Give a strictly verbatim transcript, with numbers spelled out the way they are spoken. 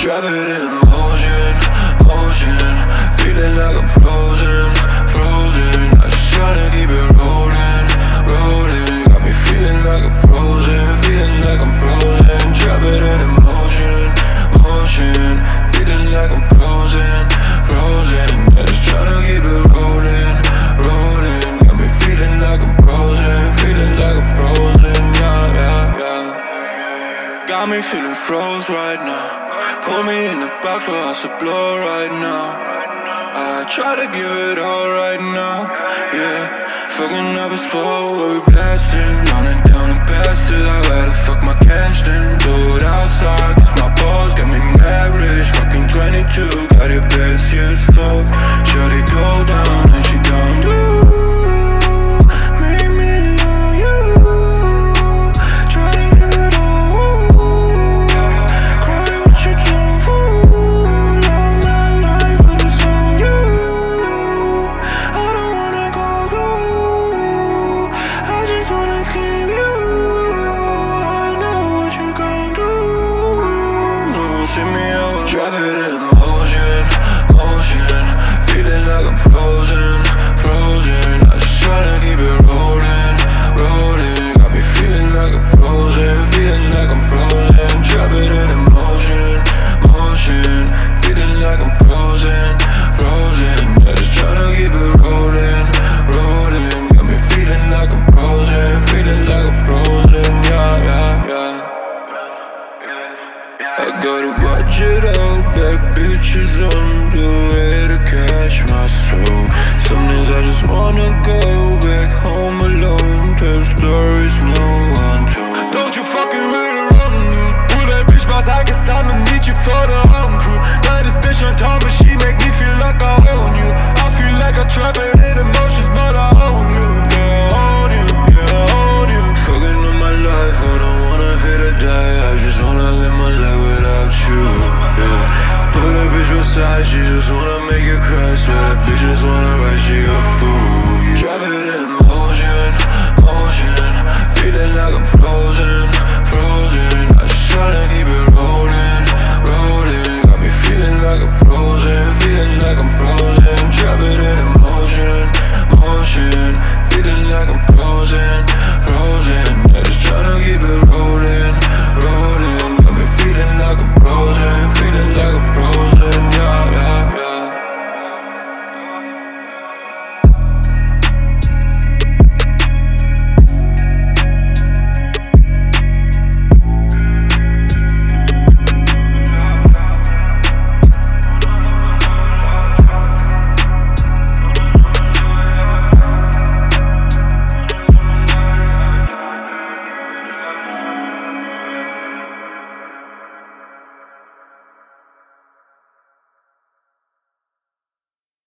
Drop it in motion, motion. Feeling like I'm frozen, frozen. I just tryna keep it rolling, rolling. Got me feeling like I'm frozen, feeling like I'm frozen. Drop it in motion, motion. Feeling like I'm frozen, frozen. I just tryna keep it rolling, rolling. Got me feeling like I'm frozen, feeling like I'm frozen. Yeah, yeah, yeah. Got me feeling froze right now. Put me in the box where I should blow right now. I try to give it all right now, yeah. Fucking up a spot where we blasting, running down the past it. I gotta fuck my cash then, do it outside. Cause my balls got me mad rich, fucking twenty-two. Got it best, yeah, as fuck. Shawty go down and